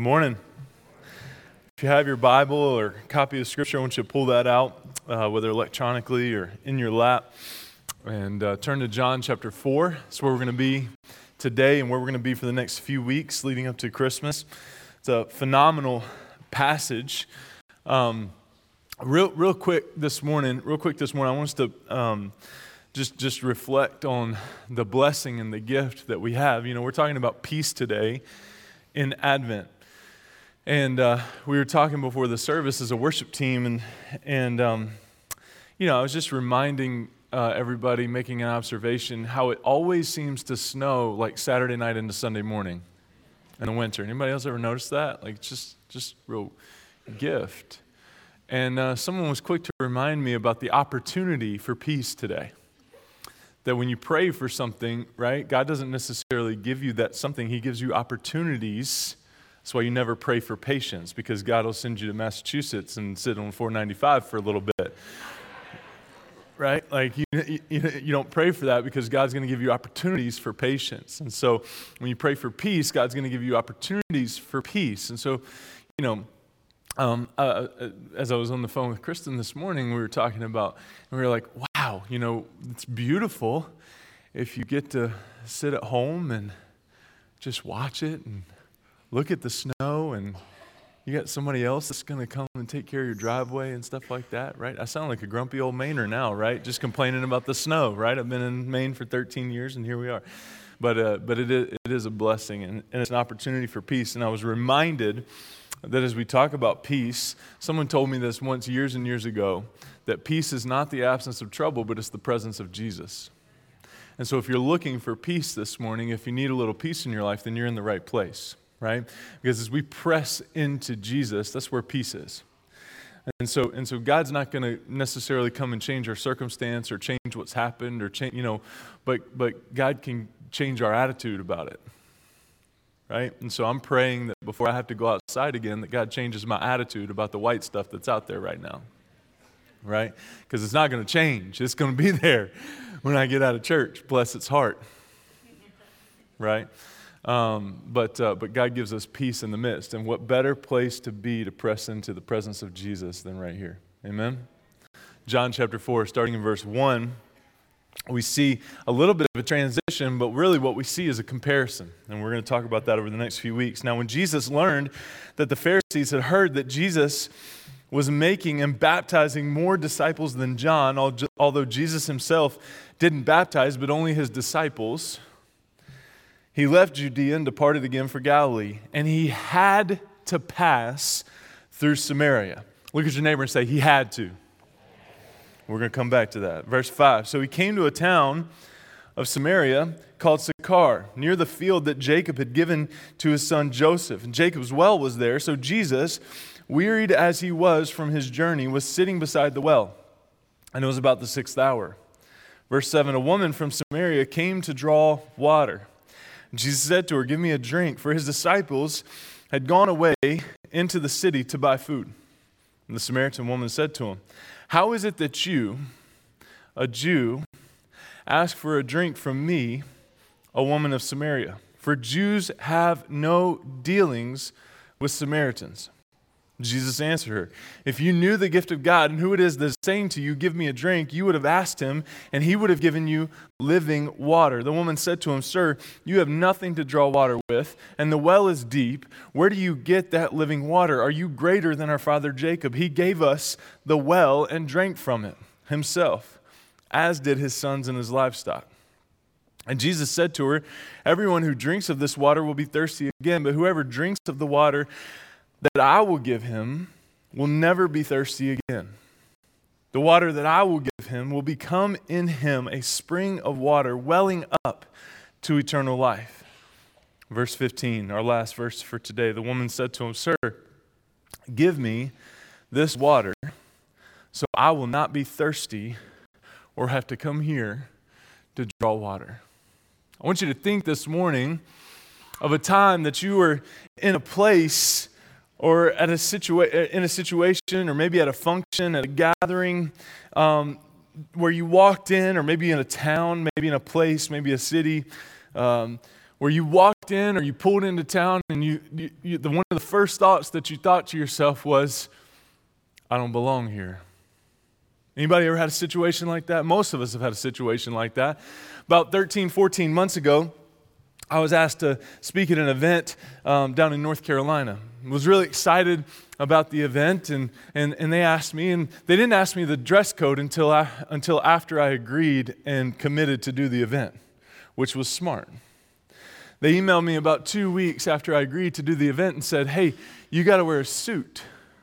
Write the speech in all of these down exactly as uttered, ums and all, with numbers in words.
morning. If you have your Bible or copy of Scripture, I want you to pull that out, uh, whether electronically or in your lap, and uh, turn to John chapter four. That's where we're going to be today and where we're going to be for the next few weeks leading up to Christmas. It's a phenomenal passage. Um, real, real quick this morning, real quick this morning, I want us to um, just just reflect on the blessing and the gift that we have. You know, we're talking about peace today in Advent. And uh, we were talking before the service as a worship team, and, and um, you know, I was just reminding uh, everybody, making an observation, how it always seems to snow like Saturday night into Sunday morning in the winter. Anybody else ever noticed that? Like, just, just real gift. And uh, someone was quick to remind me about the opportunity for peace today. That when you pray for something, right, God doesn't necessarily give you that something. He gives you opportunities. That's why you never pray for patience, because God will send you to Massachusetts and sit on four ninety-five for a little bit. Right? Like, you, you, you don't pray for that because God's going to give you opportunities for patience. And so when you pray for peace, God's going to give you opportunities for peace. And so, you know, Um, uh, as I was on the phone with Kristen this morning, we were talking about, and we were like, wow, you know, it's beautiful if you get to sit at home and just watch it and look at the snow, and you got somebody else that's going to come and take care of your driveway and stuff like that, right? I sound like a grumpy old Mainer now, right? Just complaining about the snow, right? I've been in Maine for thirteen years, and here we are. But uh, but it is, it is a blessing, and, and it's an opportunity for peace. And I was reminded that as we talk about peace, someone told me this once years and years ago, that peace is not the absence of trouble, but it's the presence of Jesus. And so if you're looking for peace this morning, if you need a little peace in your life, then you're in the right place, right? Because as we press into Jesus, that's where peace is. And so and so God's not going to necessarily come and change our circumstance or change what's happened or change, you know, but but God can change our attitude about it. Right? And so I'm praying that before I have to go outside again, that God changes my attitude about the white stuff that's out there right now. Right? Because it's not going to change. It's going to be there when I get out of church. Bless its heart. Right? Um, but uh, but God gives us peace in the midst. And what better place to be to press into the presence of Jesus than right here. Amen? John chapter four, starting in verse one. We see a little bit of a transition, but really what we see is a comparison. And we're going to talk about that over the next few weeks. Now, when Jesus learned that the Pharisees had heard that Jesus was making and baptizing more disciples than John, although Jesus himself didn't baptize, but only his disciples, he left Judea and departed again for Galilee. And he had to pass through Samaria. Look at your neighbor and say, he had to. We're going to come back to that. Verse five, so he came to a town of Samaria called Sychar, near the field that Jacob had given to his son Joseph. And Jacob's well was there, so Jesus, wearied as he was from his journey, was sitting beside the well. And it was about the sixth hour. Verse seven, a woman from Samaria came to draw water. And Jesus said to her, give me a drink, for his disciples had gone away into the city to buy food. And the Samaritan woman said to him, how is it that you, a Jew, ask for a drink from me, a woman of Samaria? For Jews have no dealings with Samaritans. Jesus answered her, if you knew the gift of God and who it is that is saying to you, give me a drink, you would have asked him, and he would have given you living water. The woman said to him, sir, you have nothing to draw water with, and the well is deep. Where do you get that living water? Are you greater than our father Jacob? He gave us the well and drank from it himself, as did his sons and his livestock. And Jesus said to her, everyone who drinks of this water will be thirsty again, but whoever drinks of the water that I will give him will never be thirsty again. The water that I will give him will become in him a spring of water welling up to eternal life. Verse fifteen, our last verse for today. The woman said to him, sir, give me this water so I will not be thirsty or have to come here to draw water. I want you to think this morning of a time that you were in a place or at a situa- in a situation, or maybe at a function, at a gathering, um, where you walked in, or maybe in a town, maybe in a place, maybe a city, um, where you walked in or you pulled into town and you, you, you the one of the first thoughts that you thought to yourself was, I don't belong here. Anybody ever had a situation like that? Most of us have had a situation like that. About thirteen, fourteen months ago, I was asked to speak at an event um, down in North Carolina. I was really excited about the event, and, and, and they asked me, and they didn't ask me the dress code until I, until after I agreed and committed to do the event, which was smart. They emailed me about two weeks after I agreed to do the event and said, hey, you got to wear a suit.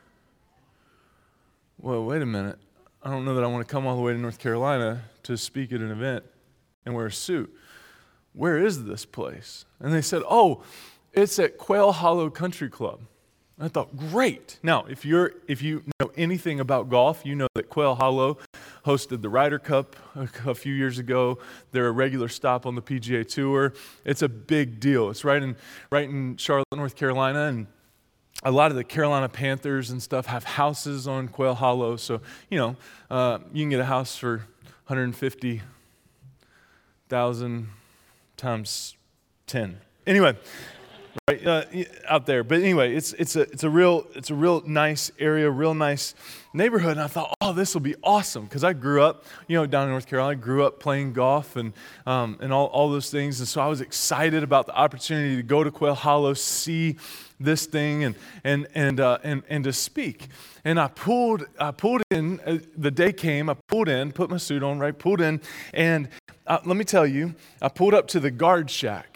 Well, wait a minute. I don't know that I want to come all the way to North Carolina to speak at an event and wear a suit. Where is this place? And they said, oh, it's at Quail Hollow Country Club. And I thought, great. Now, if you're if you know anything about golf, you know that Quail Hollow hosted the Ryder Cup a, a few years ago. They're a regular stop on the P G A Tour. It's a big deal. It's right in right in Charlotte, North Carolina, and a lot of the Carolina Panthers and stuff have houses on Quail Hollow. So, you know, uh, you can get a house for one hundred fifty thousand times ten. Anyway, right uh, out there. But anyway, it's it's a it's a real it's a real nice area, real nice neighborhood. And I thought, oh, this will be awesome because I grew up, you know, down in North Carolina. I grew up playing golf and um, and all all those things. And so I was excited about the opportunity to go to Quail Hollow, see this thing, and and and uh, and and to speak. And I pulled I pulled in. Uh, the day came. I pulled in, put my suit on, right? Pulled in, and uh, let me tell you, I pulled up to the guard shack.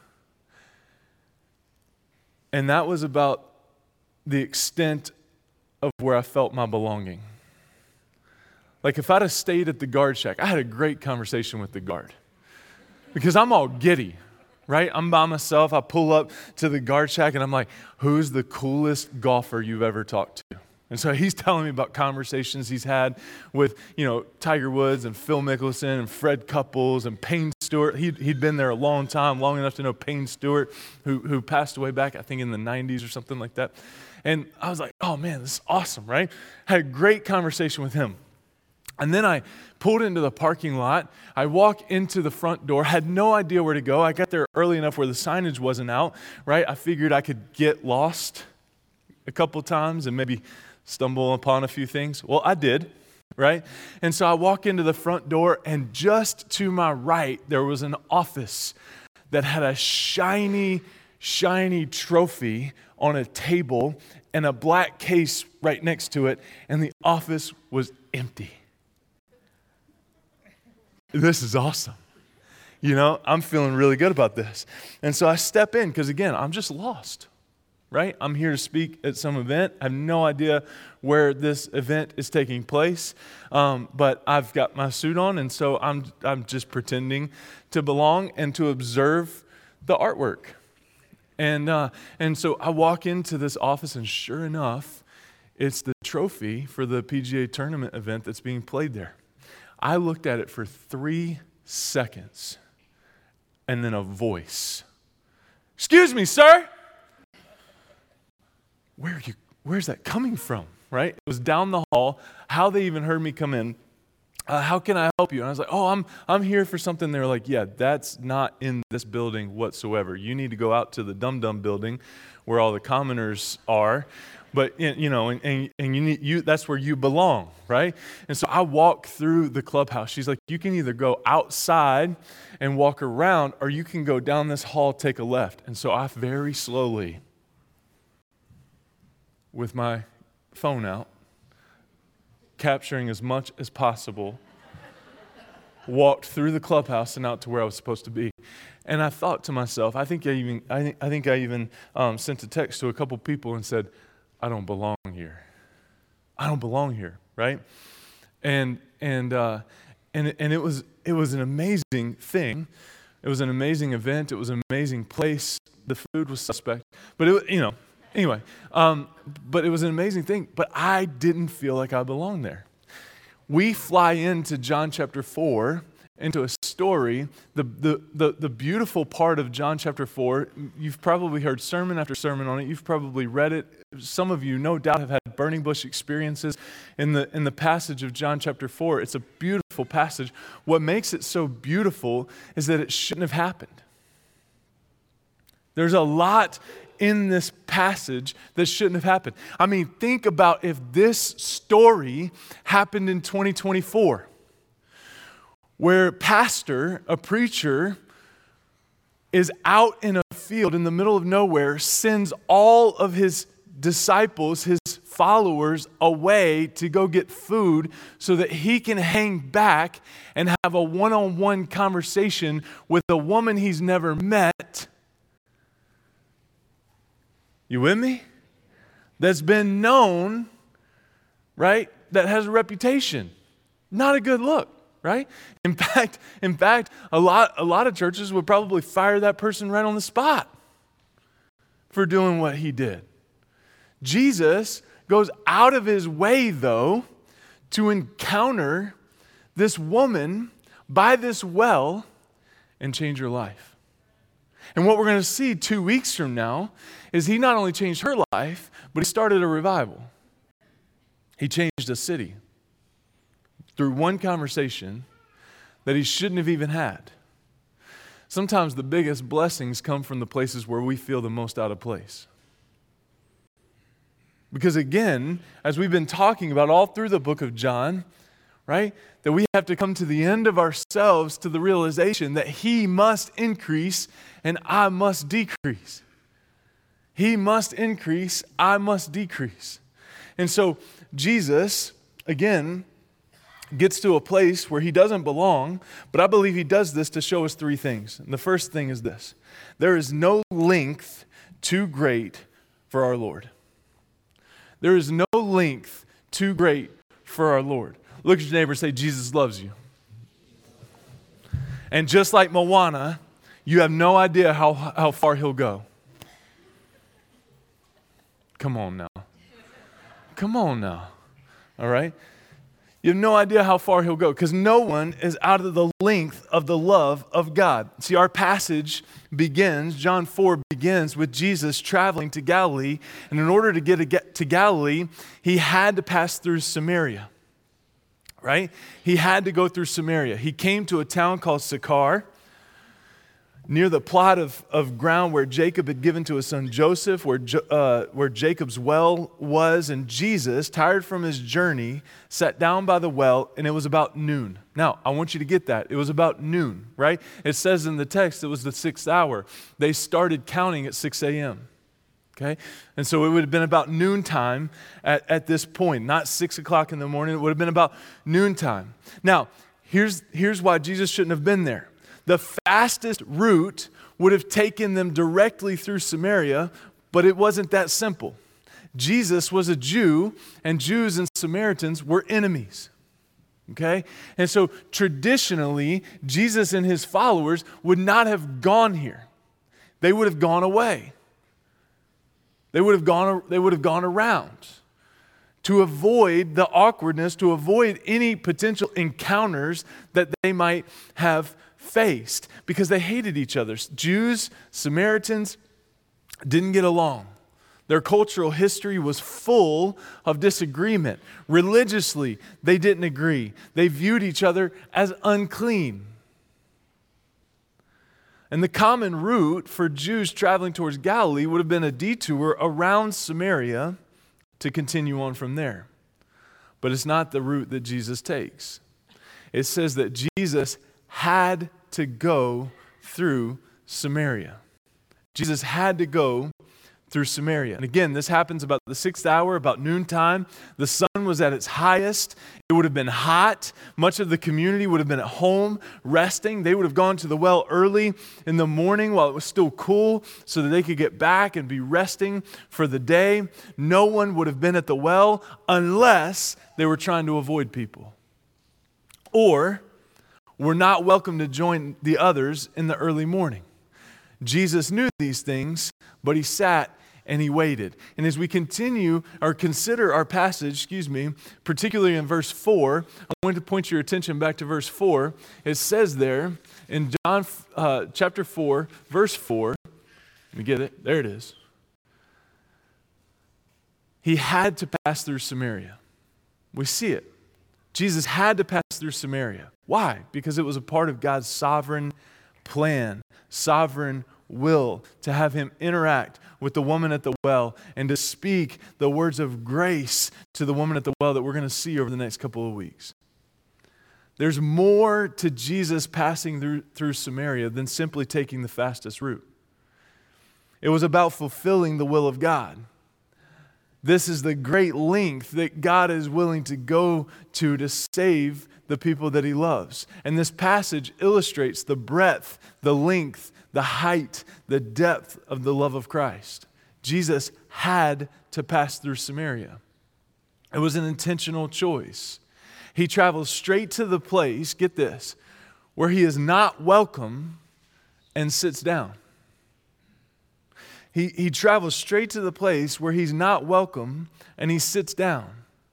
And that was about the extent of where I felt my belonging. Like if I'd have stayed at the guard shack, I had a great conversation with the guard. Because I'm all giddy, right? I'm by myself. I pull up to the guard shack and I'm like, who's the coolest golfer you've ever talked to? And so he's telling me about conversations he's had with, you know, Tiger Woods and Phil Mickelson and Fred Couples and Payne Stewart. He'd, he'd been there a long time, long enough to know Payne Stewart, who, who passed away back, I think, in the nineties or something like that. And I was like, oh, man, this is awesome, right? Had a great conversation with him. And then I pulled into the parking lot. I walked into the front door, had no idea where to go. I got there early enough where the signage wasn't out, right? I figured I could get lost a couple times and maybe stumble upon a few things. Well, I did, right? And so I walk into the front door, and just to my right, there was an office that had a shiny, shiny trophy on a table and a black case right next to it, and the office was empty. This is awesome. You know, I'm feeling really good about this. And so I step in because, again, I'm just lost. Right? I'm here to speak at some event. I have no idea where this event is taking place, um, but I've got my suit on, and so I'm I'm just pretending to belong and to observe the artwork. And uh, and so I walk into this office, and sure enough, it's the trophy for the P G A tournament event that's being played there. I looked at it for three seconds, and then a voice. Excuse me, sir. Where are you, where's that coming from, right? It was down the hall. How they even heard me come in. Uh, how can I help you? And I was like, oh, I'm I'm here for something. They were like, yeah, that's not in this building whatsoever. You need to go out to the Dum Dum building where all the commoners are. But, you know, and, and, and you need you that's where you belong, right? And so I walk through the clubhouse. She's like, you can either go outside and walk around, or you can go down this hall, take a left. And so I very slowly, with my phone out, capturing as much as possible, walked through the clubhouse and out to where I was supposed to be. And I thought to myself, I think I even I think I think I even um, sent a text to a couple people and said, I don't belong here. I don't belong here, right? And and uh, and and it was it was an amazing thing. It was an amazing event. It was an amazing place. The food was suspect, but it was, you know. Anyway, um, but it was an amazing thing, but I didn't feel like I belonged there. We fly into John chapter four, into a story, the, the, the, the beautiful part of John chapter four. You've probably heard sermon after sermon on it. You've probably read it. Some of you, no doubt, have had burning bush experiences in the, in the passage of John chapter four. It's a beautiful passage. What makes it so beautiful is that it shouldn't have happened. There's a lot in this passage that shouldn't have happened. I mean, think about if this story happened in twenty twenty-four, where a pastor, a preacher, is out in a field in the middle of nowhere, sends all of his disciples, his followers, away to go get food so that he can hang back and have a one-on-one conversation with a woman he's never met. You with me? That's been known, right? That has a reputation. Not a good look, right? In fact, in fact, a lot, a lot of churches would probably fire that person right on the spot for doing what he did. Jesus goes out of his way, though, to encounter this woman by this well and change her life. And what we're going to see two weeks from now is he not only changed her life, but he started a revival. He changed a city through one conversation that he shouldn't have even had. Sometimes the biggest blessings come from the places where we feel the most out of place. Because again, as we've been talking about all through the book of John, right, that we have to come to the end of ourselves to the realization that he must increase and I must decrease. He must increase, I must decrease. And so Jesus, again, gets to a place where he doesn't belong, but I believe he does this to show us three things. And the first thing is this: there is no length too great for our Lord. There is no length too great for our Lord. Look at your neighbor and say, Jesus loves you. And just like Moana, you have no idea how, how far he'll go. Come on now. Come on now. All right? You have no idea how far he'll go because no one is out of the length of the love of God. See, our passage begins, John four begins with Jesus traveling to Galilee. And in order to get to Galilee, he had to pass through Samaria. Right? He had to go through Samaria. He came to a town called Sychar, near the plot of, of ground where Jacob had given to his son Joseph, where, uh, where Jacob's well was. And Jesus, tired from his journey, sat down by the well, and it was about noon. Now, I want you to get that. It was about noon, right? It says in the text it was the sixth hour. They started counting at six a.m., okay? And so it would have been about noontime at, at this point, not six o'clock in the morning. It would have been about noontime. Now, here's, here's why Jesus shouldn't have been there. The fastest route would have taken them directly through Samaria, but it wasn't that simple. Jesus was a Jew, and Jews and Samaritans were enemies. Okay? And so traditionally, Jesus and his followers would not have gone here. They would have gone away. They would have gone, they would have gone around to avoid the awkwardness, to avoid any potential encounters that they might have faced, because they hated each other. Jews, Samaritans didn't get along. Their cultural history was full of disagreement. Religiously, they didn't agree. They viewed each other as unclean. And the common route for Jews traveling towards Galilee would have been a detour around Samaria to continue on from there. But it's not the route that Jesus takes. It says that Jesus had to go through Samaria. Jesus had to go through Samaria. And again, this happens about the sixth hour, about noontime. The sun was at its highest. It would have been hot. Much of the community would have been at home resting. They would have gone to the well early in the morning while it was still cool so that they could get back and be resting for the day. No one would have been at the well unless they were trying to avoid people, or were not welcome to join the others in the early morning. Jesus knew these things, but he sat and he waited. And as we continue or consider our passage, excuse me, particularly in verse four, I want to point your attention back to verse four. It says there in John uh, chapter four, verse four, let me get it, there it is. He had to pass through Samaria. We see it. Jesus had to pass through Samaria. Why? Because it was a part of God's sovereign plan, sovereign will to have him interact with the woman at the well and to speak the words of grace to the woman at the well that we're going to see over the next couple of weeks. There's more to Jesus passing through, through Samaria than simply taking the fastest route. It was about fulfilling the will of God. This is the great length that God is willing to go to to save the people that he loves. And this passage illustrates the breadth, the length, the height, the depth of the love of Christ. Jesus had to pass through Samaria. It was an intentional choice. He travels straight to the place, get this, where he is not welcome and sits down. He, he travels straight to the place where he's not welcome and he sits down.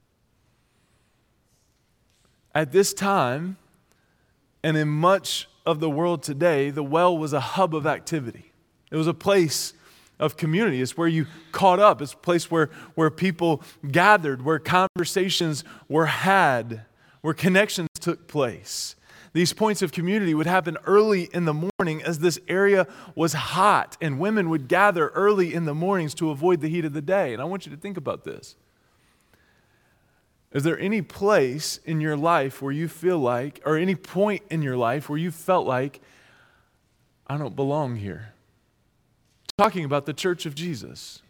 At this time, and in much of the world today, the well was a hub of activity. It was a place of community. It's where you caught up. It's a place where, where people gathered, where conversations were had, where connections took place. These points of community would happen early in the morning as this area was hot, and women would gather early in the mornings to avoid the heat of the day. And I want you to think about this. Is there any place in your life where you feel like, or any point in your life where you felt like, I don't belong here? Talking about the church of Jesus.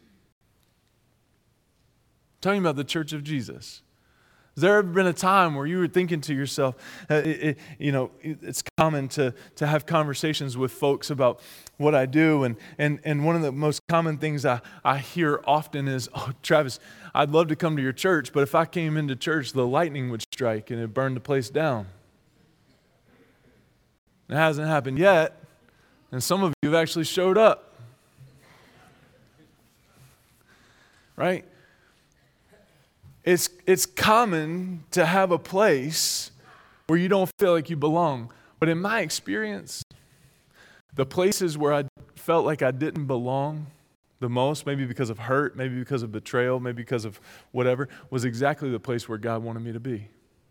Talking about the church of Jesus. Has there ever been a time where you were thinking to yourself, uh, it, it, you know, it's common to, to have conversations with folks about what I do, and, and, and one of the most common things I, I hear often is, oh, Travis, I'd love to come to your church, but if I came into church, the lightning would strike and it'd burn the place down. It hasn't happened yet, and some of you have actually showed up. Right? It's, it's common to have a place where you don't feel like you belong. But in my experience, the places where I felt like I didn't belong the most, maybe because of hurt, maybe because of betrayal, maybe because of whatever, was exactly the place where God wanted me to be.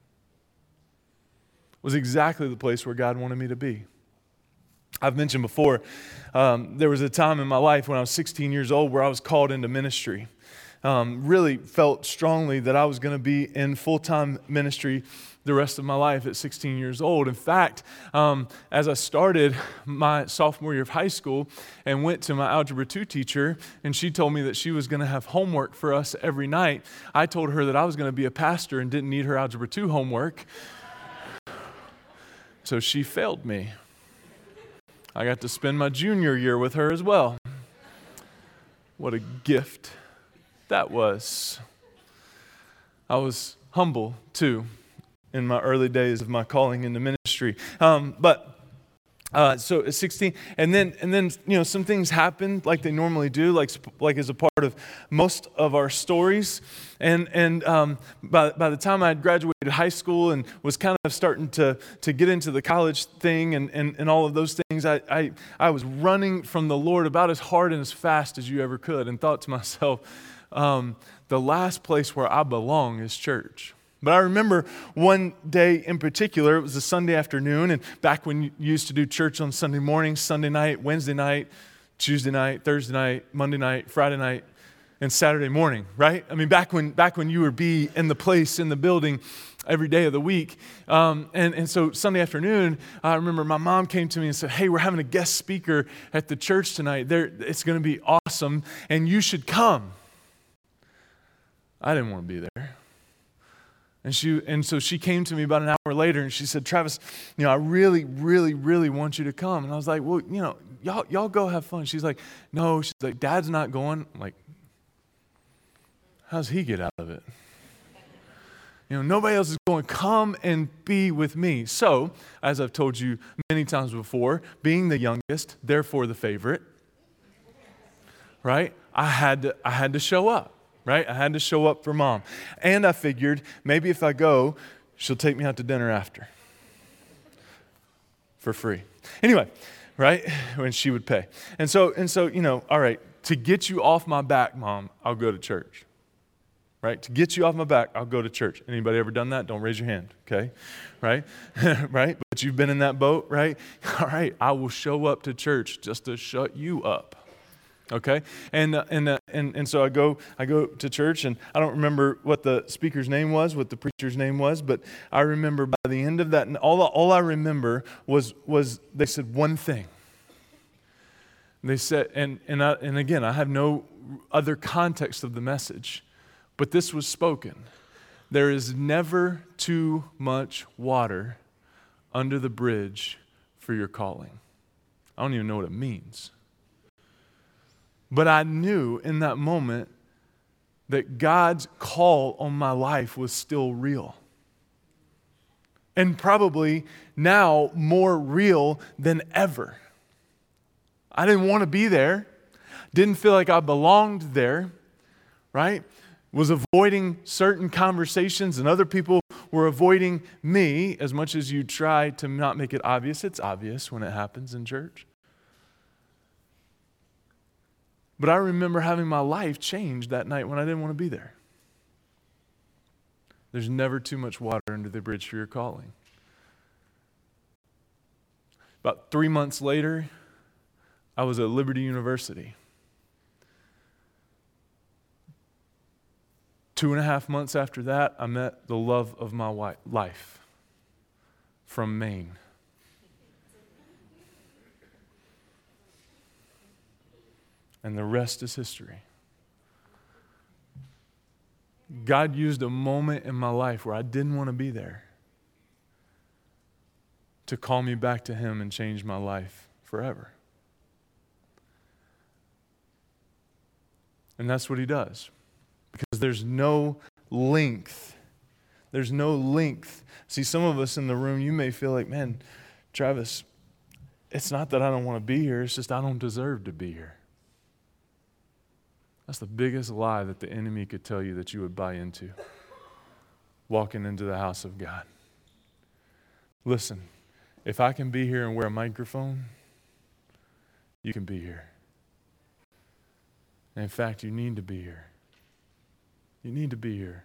Was exactly the place where God wanted me to be. I've mentioned before, um, there was a time in my life when I was sixteen years old where I was called into ministry. Um, really felt strongly that I was going to be in full-time ministry the rest of my life at sixteen years old. In fact, um, as I started my sophomore year of high school and went to my Algebra two teacher, and she told me that she was going to have homework for us every night, I told her that I was going to be a pastor and didn't need her Algebra two homework. So she failed me. I got to spend my junior year with her as well. What a gift that was. I was humble too in my early days of my calling into ministry. Um, but uh, so at sixteen, and then and then you know some things happened like they normally do, like like as a part of most of our stories. And and um, by by the time I had graduated high school and was kind of starting to to get into the college thing and and, and all of those things, I, I I was running from the Lord about as hard and as fast as you ever could, and thought to myself, Um, the last place where I belong is church. But I remember one day in particular, it was a Sunday afternoon, and back when you used to do church on Sunday morning, Sunday night, Wednesday night, Tuesday night, Thursday night, Monday night, Friday night, and Saturday morning, right? I mean, back when back when you would be in the place, in the building, every day of the week. Um, and, and so Sunday afternoon, I remember my mom came to me and said, hey, we're having a guest speaker at the church tonight. There, it's going to be awesome, and you should come. I didn't want to be there. And she and so she came to me about an hour later and she said, Travis, you know, I really, really, really want you to come. And I was like, well, you know, y'all, y'all go have fun. She's like, no, she's like, Dad's not going. I'm like, how's he get out of it? You know, nobody else is going. Come and be with me. So, as I've told you many times before, being the youngest, therefore the favorite, right? I had to, I had to show up. Right? I had to show up for Mom. And I figured maybe if I go, she'll take me out to dinner after. For free. Anyway, right? When she would pay. And so, and so, you know, all right, to get you off my back, Mom, I'll go to church. right? To get you off my back, I'll go to church. Anybody ever done that? Don't raise your hand, okay? Right? Right? But you've been in that boat, right? All right, I will show up to church just to shut you up. Okay, and uh, and uh, and and so I go I go to church, and I don't remember what the speaker's name was, what the preacher's name was, but I remember by the end of that, and all all I remember was was they said one thing. They said, and and I, and again, I have no other context of the message, but this was spoken. There is never too much water under the bridge for your calling. I don't even know what it means. But I knew in that moment that God's call on my life was still real. And probably now more real than ever. I didn't want to be there. Didn't feel like I belonged there, right? Was avoiding certain conversations, and other people were avoiding me. As much as you try to not make it obvious, it's obvious when it happens in church. But I remember having my life changed that night when I didn't want to be there. There's never too much water under the bridge for your calling. About three months later, I was at Liberty University. Two and a half months after that, I met the love of my life from Maine. And the rest is history. God used a moment in my life where I didn't want to be there to call me back to Him and change my life forever. And that's what He does. Because there's no length. There's no length. See, some of us in the room, you may feel like, man, Travis, it's not that I don't want to be here. It's just I don't deserve to be here. That's the biggest lie that the enemy could tell you that you would buy into. Walking into the house of God. Listen, if I can be here and wear a microphone, you can be here. And in fact, you need to be here. You need to be here.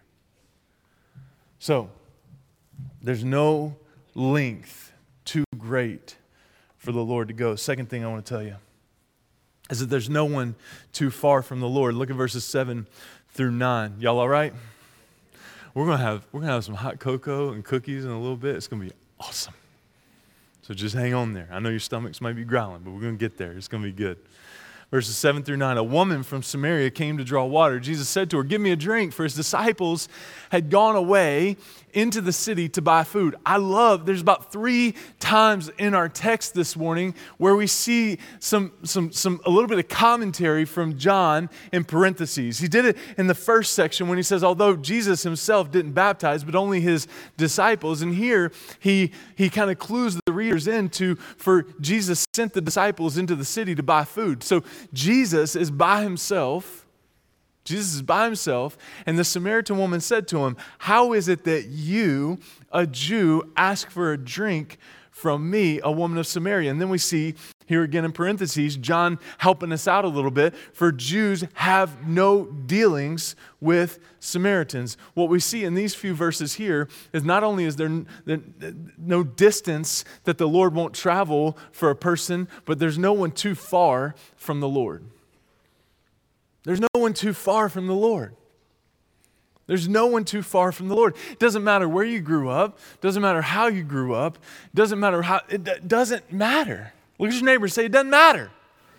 So, there's no length too great for the Lord to go. Second thing I want to tell you is that there's no one too far from the Lord. Look at verses seven through nine. Y'all all right? We're gonna have we're gonna have some hot cocoa and cookies in a little bit. It's gonna be awesome. So just hang on there. I know your stomachs might be growling, but we're gonna get there. It's gonna be good. Verses seven through nine, a woman from Samaria came to draw water. Jesus said to her, give me a drink, for his disciples had gone away into the city to buy food. I love, there's about three times in our text this morning where we see some, some, some, a little bit of commentary from John in parentheses. He did it in the first section when he says, although Jesus himself didn't baptize, but only his disciples. And here he, he kind of clues the readers into, for Jesus sent the disciples into the city to buy food. So Jesus is by himself. Jesus is by himself, and the Samaritan woman said to him, how is it that you, a Jew, ask for a drink from me, a woman of Samaria? And then we see here again in parentheses, John helping us out a little bit, for Jews have no dealings with Samaritans. What we see in these few verses here is not only is there no distance that the Lord won't travel for a person, but there's no one too far from the Lord. There's no one too far from the Lord. There's no one too far from the Lord. It doesn't matter where you grew up. It doesn't matter how you grew up. It doesn't matter how, it d- doesn't matter. Look at your neighbor and say, it doesn't matter.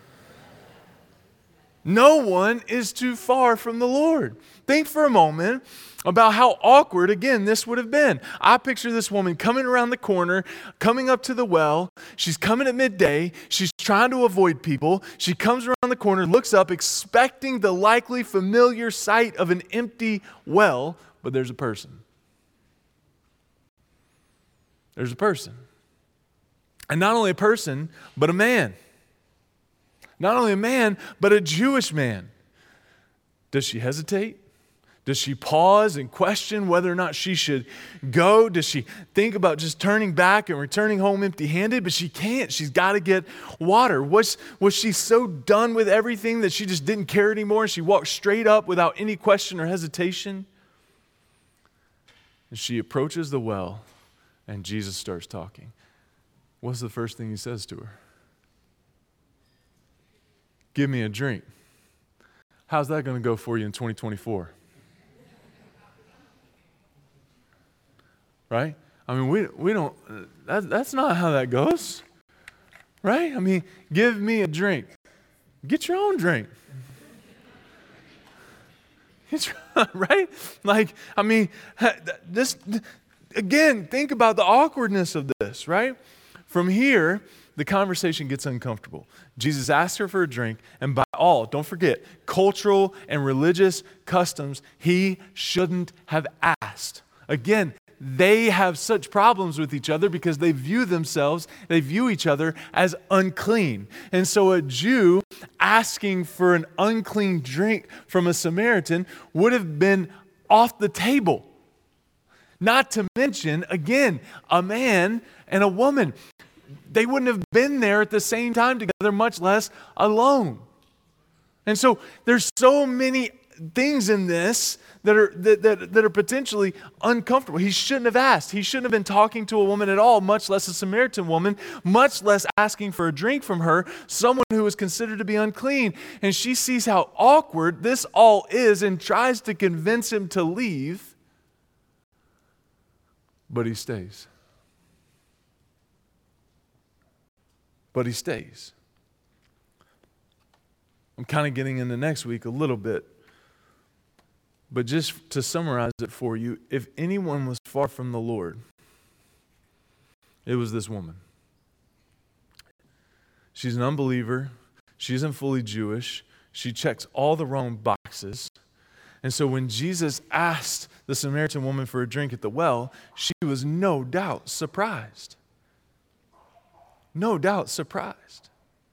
No one is too far from the Lord. Think for a moment about how awkward, again, this would have been. I picture this woman coming around the corner, coming up to the well. She's coming at midday. She's trying to avoid people. She comes around the corner, looks up, expecting the likely familiar sight of an empty well, but there's a person. There's a person. And not only a person, but a man. Not only a man, but a Jewish man. Does she hesitate? Does she pause and question whether or not she should go? Does she think about just turning back and returning home empty-handed? But she can't. She's got to get water. Was, was she so done with everything that she just didn't care anymore? She walked straight up without any question or hesitation. And she approaches the well, and Jesus starts talking. What's the first thing he says to her? Give me a drink. How's that going to go for you in twenty twenty-four? Right? I mean, we we don't, that, that's not how that goes. Right? I mean, give me a drink. Get your own drink. It's, right? Like, I mean, this, again, think about the awkwardness of this, right? From here, the conversation gets uncomfortable. Jesus asks her for a drink, and by all, don't forget, cultural and religious customs, he shouldn't have asked. Again, they have such problems with each other because they view themselves, they view each other as unclean. And so a Jew asking for an unclean drink from a Samaritan would have been off the table. Not to mention, again, a man and a woman. They wouldn't have been there at the same time together, much less alone. And so there's so many things in this that are that, that, that are potentially uncomfortable. He shouldn't have asked. He shouldn't have been talking to a woman at all, much less a Samaritan woman, much less asking for a drink from her, someone who is considered to be unclean. And she sees how awkward this all is and tries to convince him to leave, but he stays. But he stays. I'm kind of getting into next week a little bit. But just to summarize it for you, if anyone was far from the Lord, it was this woman. She's an unbeliever. She isn't fully Jewish. She checks all the wrong boxes. And so when Jesus asked the Samaritan woman for a drink at the well, she was no doubt surprised. No doubt surprised.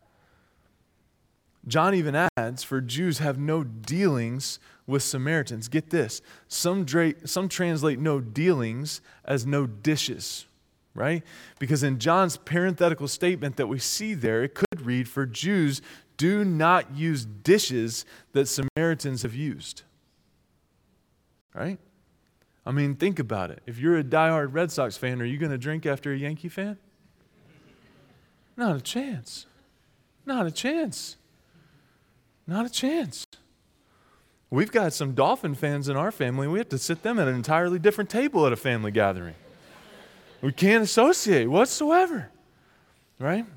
John even adds, for Jews have no dealings with Samaritans. Get this. Some, dra- some translate no dealings as no dishes, right? Because in John's parenthetical statement that we see there, it could read, for Jews do not use dishes that Samaritans have used. Right? I mean, think about it. If you're a diehard Red Sox fan, are you going to drink after a Yankee fan? Not a chance. Not a chance. Not a chance. We've got some Dolphin fans in our family. We have to sit them at an entirely different table at a family gathering. We can't associate whatsoever. Right?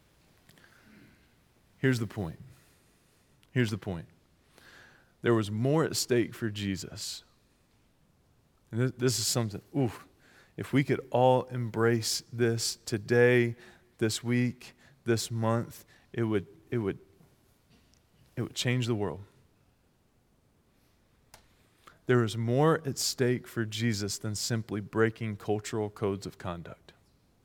Here's the point. Here's the point. There was more at stake for Jesus. And this, this is something, ooh, if we could all embrace this today, this week, this month, it would, it would, it would change the world. There is more at stake for Jesus than simply breaking cultural codes of conduct.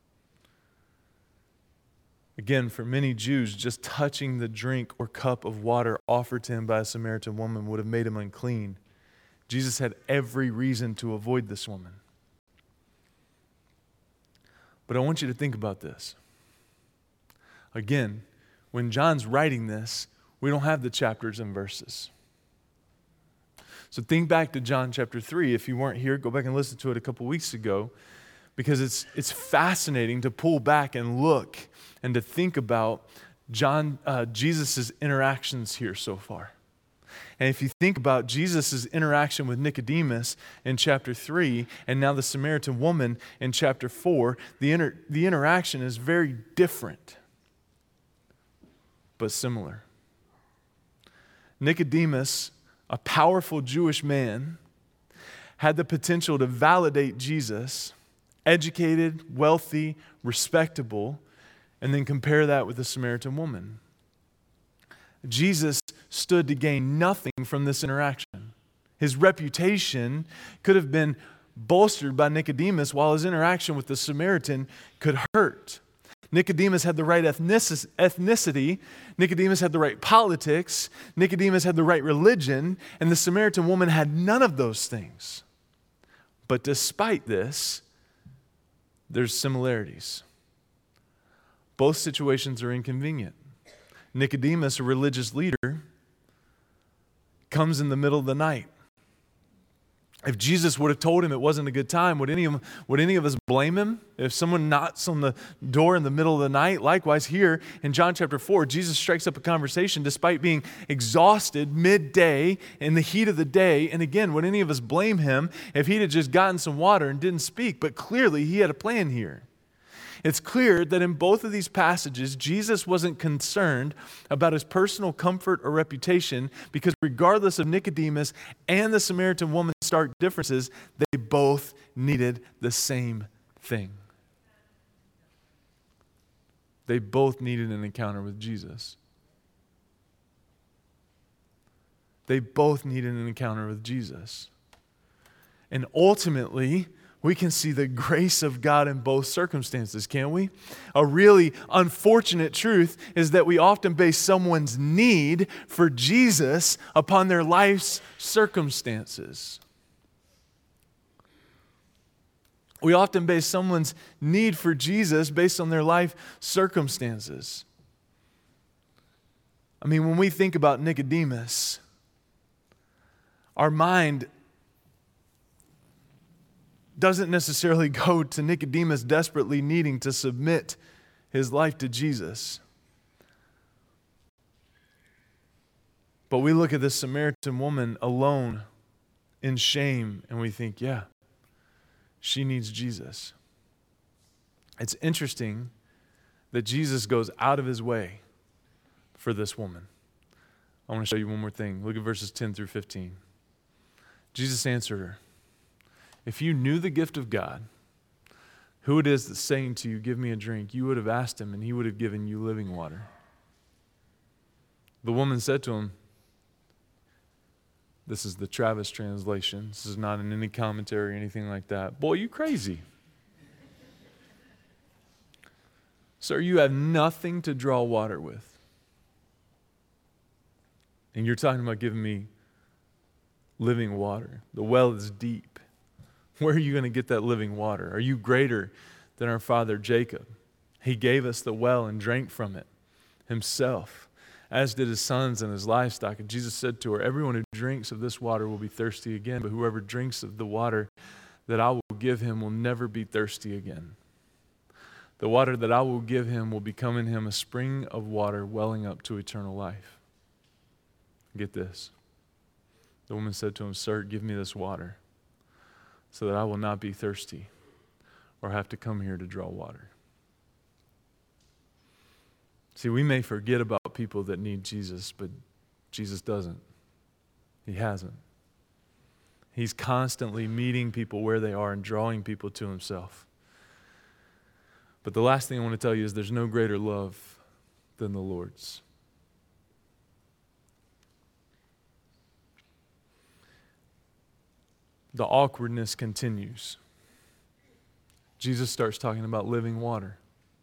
Again, for many Jews, just touching the drink or cup of water offered to him by a Samaritan woman would have made him unclean. Jesus had every reason to avoid this woman. But I want you to think about this. Again, when John's writing this, we don't have the chapters and verses. So think back to John chapter three. If you weren't here, go back and listen to it a couple weeks ago, because it's it's fascinating to pull back and look and to think about John uh, Jesus' interactions here so far. And if you think about Jesus' interaction with Nicodemus in chapter three, and now the Samaritan woman in chapter four, the, inter- the interaction is very different, but similar. Nicodemus, a powerful Jewish man, had the potential to validate Jesus, educated, wealthy, respectable, and then compare that with the Samaritan woman. Jesus stood to gain nothing from this interaction. His reputation could have been bolstered by Nicodemus, while his interaction with the Samaritan could hurt. Nicodemus had the right ethnicity. Nicodemus had the right politics. Nicodemus had the right religion. And the Samaritan woman had none of those things. But despite this, there's similarities. Both situations are inconvenient. Nicodemus, a religious leader, comes in the middle of the night. If Jesus would have told him it wasn't a good time, would any of, would any of us blame him? If someone knocks on the door in the middle of the night, likewise here in John chapter four, Jesus strikes up a conversation despite being exhausted midday in the heat of the day. And again, would any of us blame him if he'd have just gotten some water and didn't speak? But clearly he had a plan here. It's clear that in both of these passages, Jesus wasn't concerned about his personal comfort or reputation because regardless of Nicodemus and the Samaritan woman's stark differences, they both needed the same thing. They both needed an encounter with Jesus. They both needed an encounter with Jesus. And ultimately, we can see the grace of God in both circumstances, can't we? A really unfortunate truth is that we often base someone's need for Jesus upon their life's circumstances. We often base someone's need for Jesus based on their life circumstances. I mean, when we think about Nicodemus, our mind doesn't necessarily go to Nicodemus desperately needing to submit his life to Jesus. But we look at this Samaritan woman alone in shame and we think, yeah, she needs Jesus. It's interesting that Jesus goes out of his way for this woman. I want to show you one more thing. Look at verses ten through fifteen. Jesus answered her, "If you knew the gift of God, who it is that's saying to you, 'Give me a drink,' you would have asked him and he would have given you living water." The woman said to him, this is the Travis translation. This is not in any commentary or anything like that. "Boy, you crazy. Sir, you have nothing to draw water with. And you're talking about giving me living water. The well is deep. Where are you going to get that living water? Are you greater than our father Jacob? He gave us the well and drank from it himself, as did his sons and his livestock." And Jesus said to her, "Everyone who drinks of this water will be thirsty again, but whoever drinks of the water that I will give him will never be thirsty again. The water that I will give him will become in him a spring of water welling up to eternal life." Get this. The woman said to him, "Sir, give me this water so that I will not be thirsty or have to come here to draw water." See, we may forget about people that need Jesus, but Jesus doesn't. He hasn't. He's constantly meeting people where they are and drawing people to himself. But the last thing I want to tell you is there's no greater love than the Lord's. The awkwardness continues. Jesus starts talking about living water.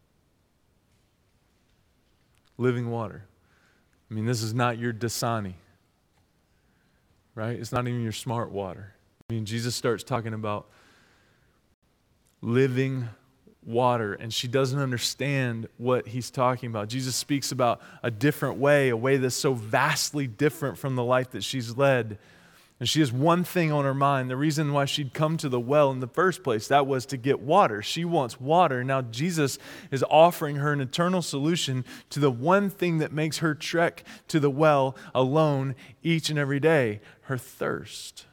Living water. I mean, this is not your Dasani, right? It's not even your smart water. I mean, Jesus starts talking about living water, and she doesn't understand what he's talking about. Jesus speaks about a different way, a way that's so vastly different from the life that she's led. And she has one thing on her mind. The reason why she'd come to the well in the first place, that was to get water. She wants water. Now Jesus is offering her an eternal solution to the one thing that makes her trek to the well alone each and every day, her thirst.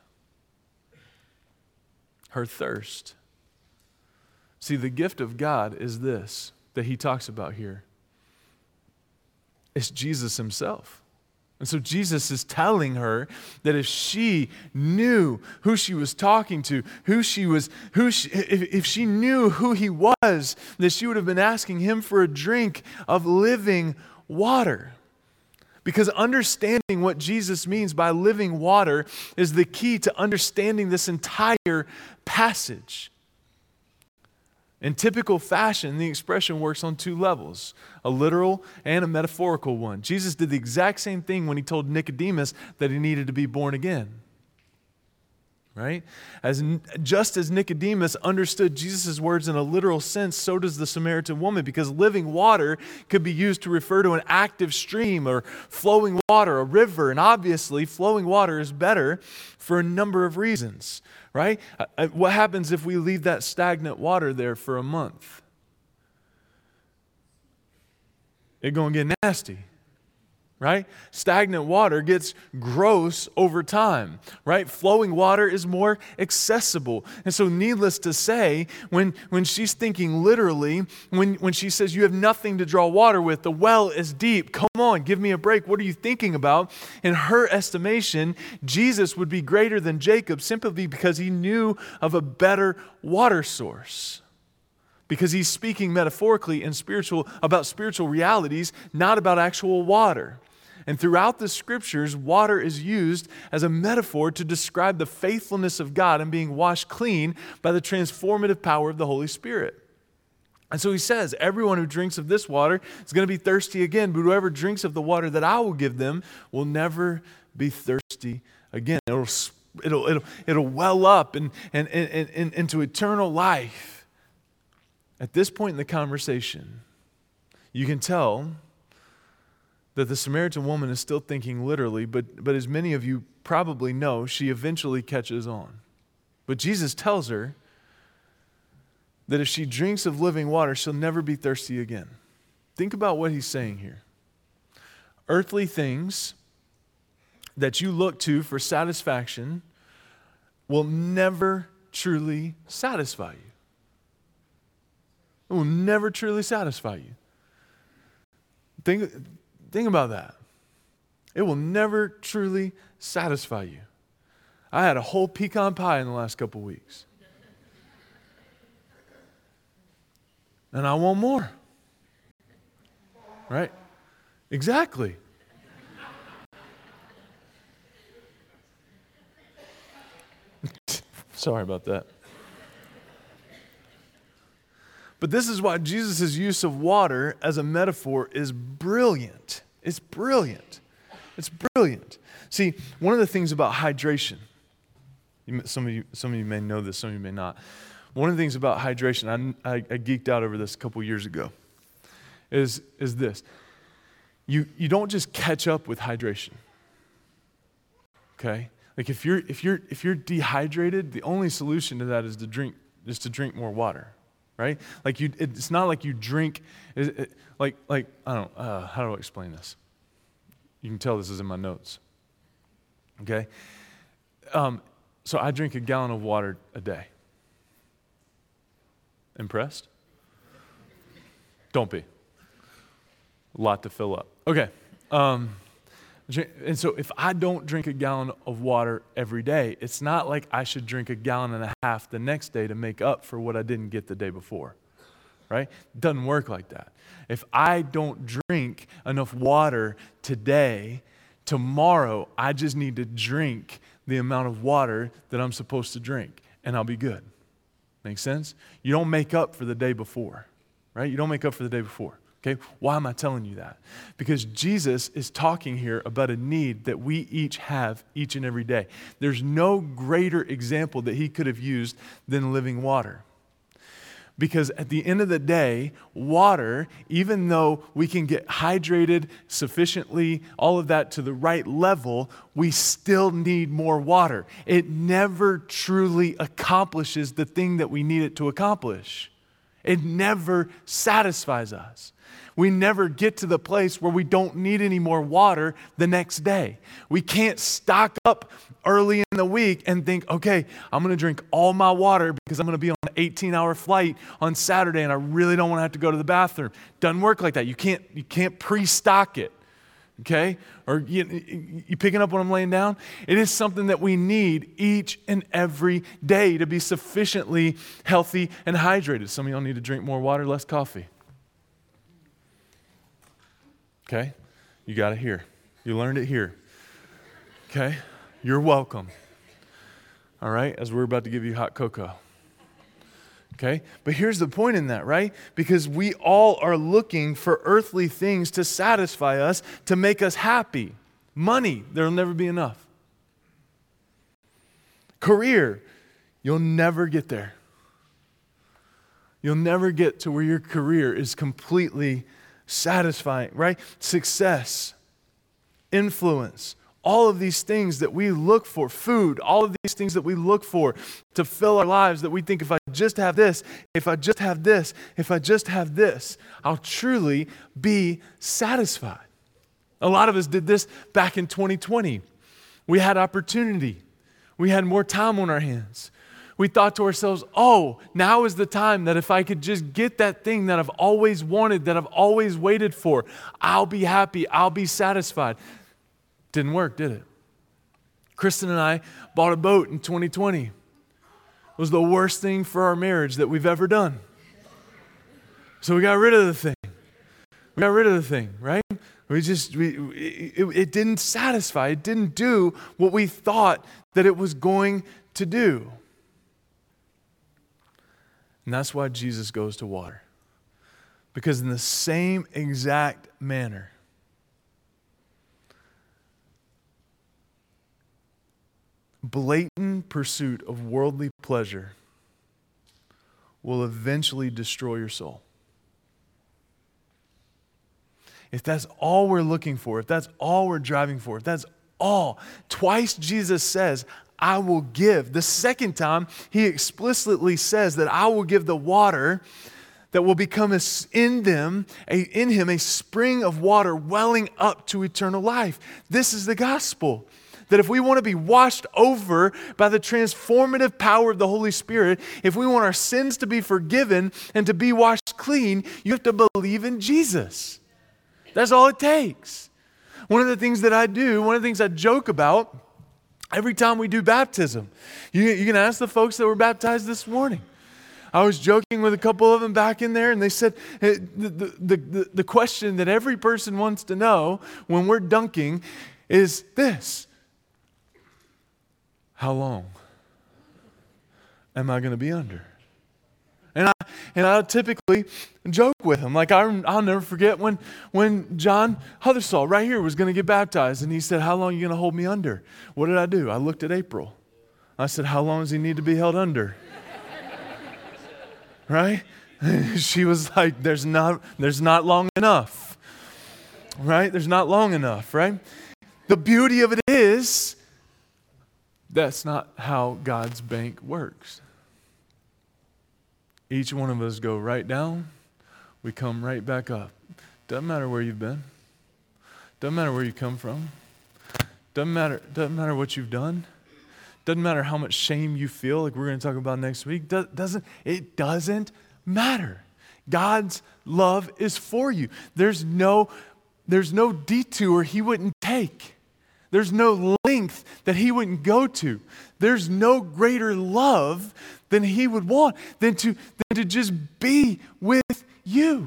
Her thirst. See, the gift of God is this that he talks about here. It's Jesus himself. And so Jesus is telling her that if she knew who she was talking to, who she was, who she, if, if she knew who he was, that she would have been asking him for a drink of living water. Because understanding what Jesus means by living water is the key to understanding this entire passage. In typical fashion, the expression works on two levels, a literal and a metaphorical one. Jesus did the exact same thing when he told Nicodemus that he needed to be born again. Right? As just as Nicodemus understood Jesus' words in a literal sense, so does the Samaritan woman, because living water could be used to refer to an active stream or flowing water, a river, and obviously flowing water is better for a number of reasons, right? What happens if we leave that stagnant water there for a month? It's going to get nasty. Right? Stagnant water gets gross over time, right? Flowing water is more accessible. And so needless to say, when, when she's thinking literally, when, when she says you have nothing to draw water with, the well is deep, come on, give me a break, what are you thinking about? In her estimation, Jesus would be greater than Jacob simply because he knew of a better water source. Because he's speaking metaphorically and spiritual about spiritual realities, not about actual water. And throughout the scriptures, water is used as a metaphor to describe the faithfulness of God and being washed clean by the transformative power of the Holy Spirit. And so he says, everyone who drinks of this water is going to be thirsty again, but whoever drinks of the water that I will give them will never be thirsty again. It'll, it'll, it'll, it'll well up and, and, and, and into eternal life. At this point in the conversation, you can tell that the Samaritan woman is still thinking literally, but, but as many of you probably know, she eventually catches on. But Jesus tells her that if she drinks of living water, she'll never be thirsty again. Think about what he's saying here. Earthly things that you look to for satisfaction will never truly satisfy you. It will never truly satisfy you. Think Think about that. It will never truly satisfy you. I had a whole pecan pie in the last couple of weeks. And I want more. Right? Exactly. Sorry about that. But this is why Jesus' use of water as a metaphor is brilliant. It's brilliant. It's brilliant. See, one of the things about hydration, you, some of you, some of you may know this, some of you may not. One of the things about hydration, I, I, I geeked out over this a couple years ago, is, is this. You, you don't just catch up with hydration. Okay? Like if you're if you're if you're dehydrated, the only solution to that is to drink is to drink more water. Right? Like you, it's not like you drink, it, it, like, like I don't, uh, how do I explain this? You can tell this is in my notes. Okay? Um, so I drink a gallon of water a day. Impressed? Don't be. A lot to fill up. Okay. Um, and so if I don't drink a gallon of water every day, it's not like I should drink a gallon and a half the next day to make up for what I didn't get the day before, right? It doesn't work like that. If I don't drink enough water today, tomorrow I just need to drink the amount of water that I'm supposed to drink, and I'll be good. Make sense? You don't make up for the day before, right? You don't make up for the day before. Okay, why am I telling you that? Because Jesus is talking here about a need that we each have each and every day. There's no greater example that he could have used than living water. Because at the end of the day, water, even though we can get hydrated sufficiently, all of that to the right level, we still need more water. It never truly accomplishes the thing that we need it to accomplish. It never satisfies us. We never get to the place where we don't need any more water the next day. We can't stock up early in the week and think, okay, I'm going to drink all my water because I'm going to be on an eighteen-hour flight on Saturday and I really don't want to have to go to the bathroom. Doesn't work like that. You can't, you can't pre-stock it. Okay? Or you, you picking up what I'm laying down? It is something that we need each and every day to be sufficiently healthy and hydrated. Some of y'all need to drink more water, less coffee. Okay? You got it here. You learned it here. Okay? You're welcome. All right? As we're about to give you hot cocoa. Okay? But here's the point in that, right? Because we all are looking for earthly things to satisfy us, to make us happy. Money, there'll never be enough. Career, you'll never get there. You'll never get to where your career is completely satisfying, right? Success, influence, all of these things that we look for, food, all of these things that we look for to fill our lives, that we think if I just have this, if I just have this, if I just have this, I'll truly be satisfied. A lot of us did this back in twenty twenty. We had opportunity. We had more time on our hands. We thought to ourselves, oh, now is the time that if I could just get that thing that I've always wanted, that I've always waited for, I'll be happy, I'll be satisfied. Didn't work, did it? Kristen and I bought a boat in twenty twenty. It was the worst thing for our marriage that we've ever done. So we got rid of the thing. We got rid of the thing, right? We just, we, it, it didn't satisfy. It didn't do what we thought that it was going to do. And that's why Jesus goes to water. Because in the same exact manner, blatant pursuit of worldly pleasure will eventually destroy your soul. If that's all we're looking for, if that's all we're driving for, if that's all, twice Jesus says, I will give. The second time, he explicitly says that I will give the water that will become a, in them, a, in him, a spring of water welling up to eternal life. This is the gospel. That if we want to be washed over by the transformative power of the Holy Spirit, if we want our sins to be forgiven and to be washed clean, you have to believe in Jesus. That's all it takes. One of the things that I do, one of the things I joke about every time we do baptism, you, you can ask the folks that were baptized this morning. I was joking with a couple of them back in there, and they said the, the, the, the question that every person wants to know when we're dunking is this: how long am I going to be under? And I and I typically joke with him. Like I, I'll never forget when when John Huthersaw right here was going to get baptized, and he said, how long are you going to hold me under? What did I do? I looked at April. I said, how long does he need to be held under? Right? She was like, there's not, there's not long enough. Right? There's not long enough, right? The beauty of it is, that's not how God's bank works. Each one of us go right down, we come right back up. Doesn't matter where you've been. Doesn't matter where you come from. Doesn't matter, doesn't matter what you've done. Doesn't matter how much shame you feel, like we're going to talk about next week. Doesn't, it doesn't matter. God's love is for you. There's no, there's no detour he wouldn't take. There's no length that he wouldn't go to. There's no greater love than he would want than to, than to just be with you.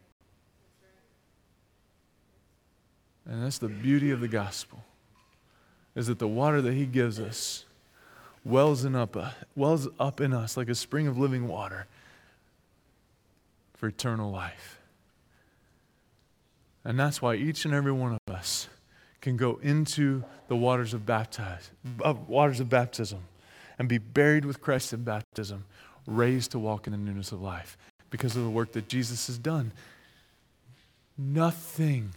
And that's the beauty of the gospel, is that the water that he gives us wells, in up, uh, wells up in us like a spring of living water for eternal life. And that's why each and every one of us can go into the waters of baptize, uh, waters of baptism and be buried with Christ in baptism, raised to walk in the newness of life because of the work that Jesus has done. Nothing,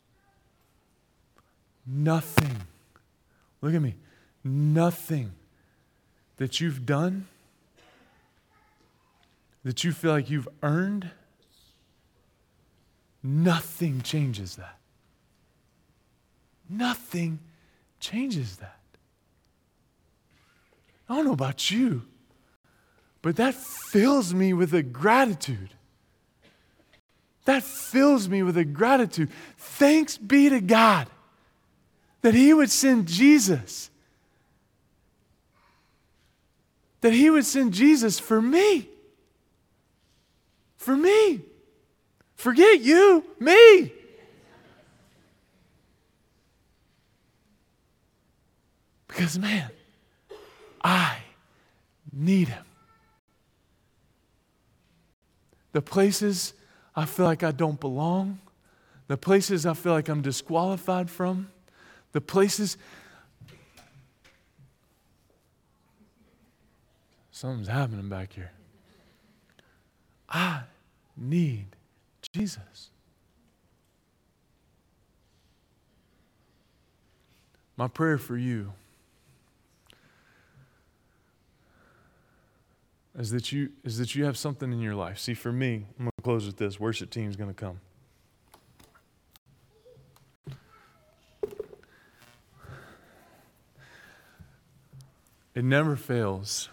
nothing, look at me, nothing that you've done, that you feel like you've earned, nothing changes that. Nothing changes that. I don't know about you, but that fills me with a gratitude. That fills me with a gratitude. Thanks be to God that he would send Jesus. That he would send Jesus for me. For me. Forget you, me. Because, man, I need him. the places I feel like I don't belong, the places I feel like I'm disqualified from, the places. Something's happening back here. I need Jesus. My prayer for you is that you is that you have something in your life. See, for me, I'm going to close with this. Worship team's going to come. It never fails.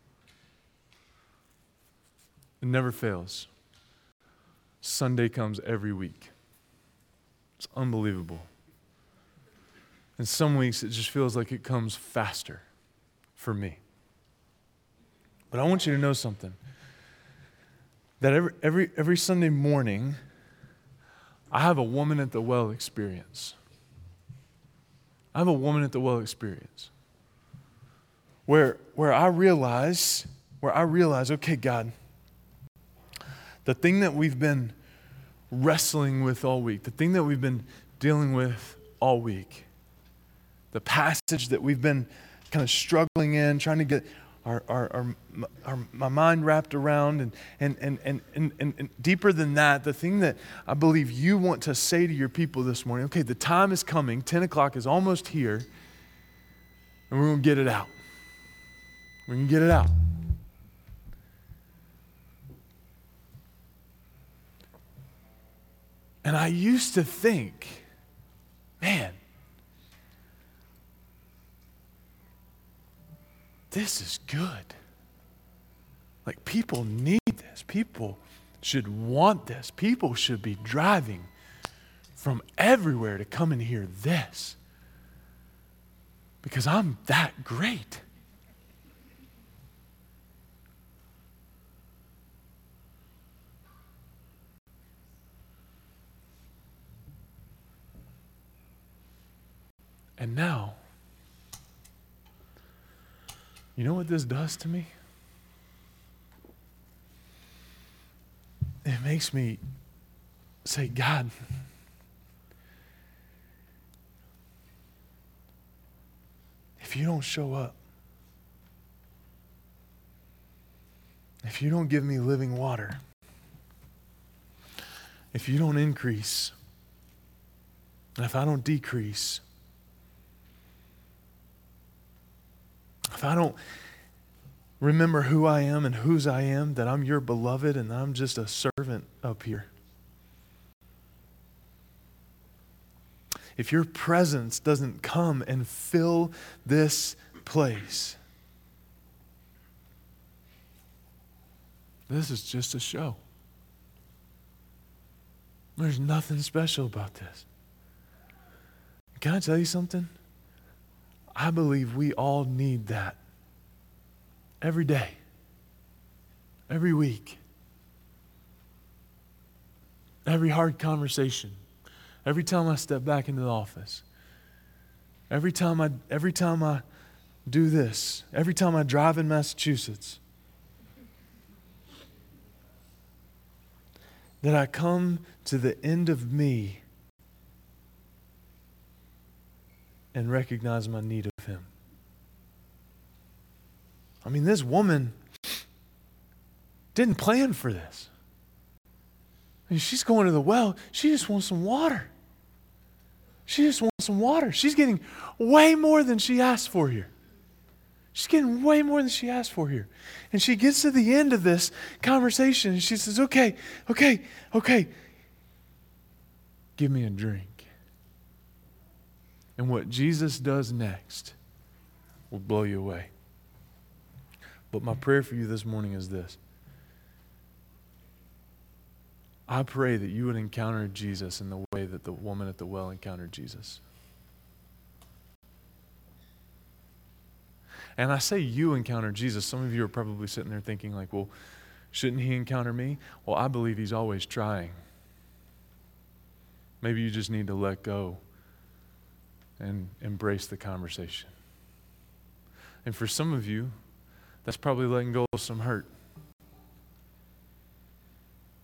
It never fails. Sunday comes every week. It's unbelievable. And some weeks it just feels like it comes faster for me. But I want you to know something. That every every every Sunday morning, I have a woman at the well experience. I have a woman at the well experience. Where where I realize, where I realize, okay, God, the thing that we've been wrestling with all week, the thing that we've been dealing with all week, the passage that we've been kind of struggling in, trying to get our, our, our, our my mind wrapped around, and, and, and, and, and, and, and deeper than that, the thing that I believe you want to say to your people this morning, okay, the time is coming, ten o'clock is almost here, and we're going to get it out. We're going to get it out. And I used to think, man, this is good. Like, people need this. People should want this. People should be driving from everywhere to come and hear this. Because I'm that great. And now, you know what this does to me? It makes me say, God, if you don't show up, if you don't give me living water, if you don't increase, and if I don't decrease, if I don't remember who I am and whose I am, that I'm your beloved and I'm just a servant up here. If your presence doesn't come and fill this place, this is just a show. There's nothing special about this. Can I tell you something? I believe we all need that every day, every week, every hard conversation, every time I step back into the office, every time I, every time I do this, every time I drive in Massachusetts, that I come to the end of me and recognize my need of Him. I mean, this woman didn't plan for this. I mean, she's going to the well. She just wants some water. She just wants some water. She's getting way more than she asked for here. She's getting way more than she asked for here. And she gets to the end of this conversation and she says, okay, okay, okay, give me a drink. And what Jesus does next will blow you away. But my prayer for you this morning is this. I pray that you would encounter Jesus in the way that the woman at the well encountered Jesus. And I say you encounter Jesus. Some of you are probably sitting there thinking like, well, shouldn't He encounter me? Well, I believe He's always trying. Maybe you just need to let go and embrace the conversation. And for some of you, that's probably letting go of some hurt.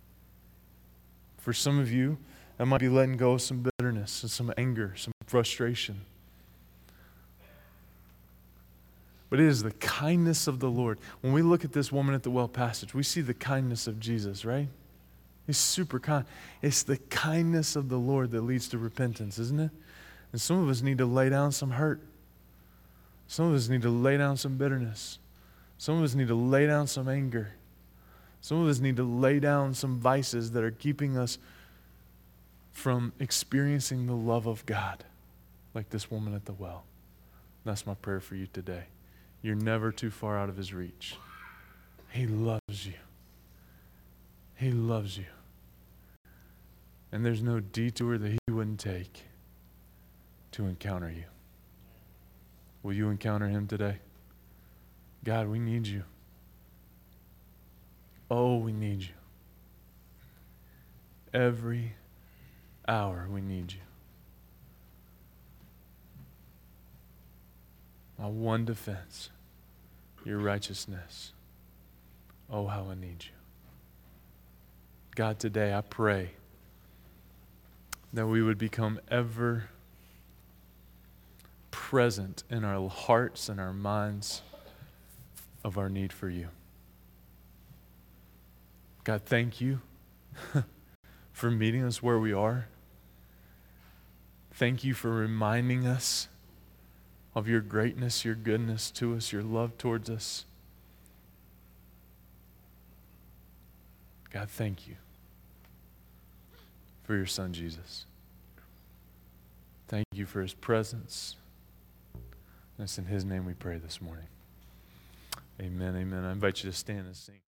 For some of you, that might be letting go of some bitterness and some anger, some frustration. But it is the kindness of the Lord. When we look at this woman at the well passage, we see the kindness of Jesus, right? He's super kind. It's the kindness of the Lord that leads to repentance, isn't it? And some of us need to lay down some hurt. Some of us need to lay down some bitterness. Some of us need to lay down some anger. Some of us need to lay down some vices that are keeping us from experiencing the love of God, like this woman at the well. That's my prayer for you today. You're never too far out of His reach. He loves you. He loves you. And there's no detour that He wouldn't take to encounter you. Will you encounter Him today? God, we need you. Oh, we need you. Every hour we need you. My one defense, your righteousness. Oh, how I need you. God, today I pray that we would become ever present in our hearts and our minds of our need for you. God, thank you for meeting us where we are. Thank you for reminding us of your greatness, your goodness to us, your love towards us. God, thank you for your Son, Jesus. Thank you for His presence. And it's in His name we pray this morning. Amen, amen. I invite you to stand and sing.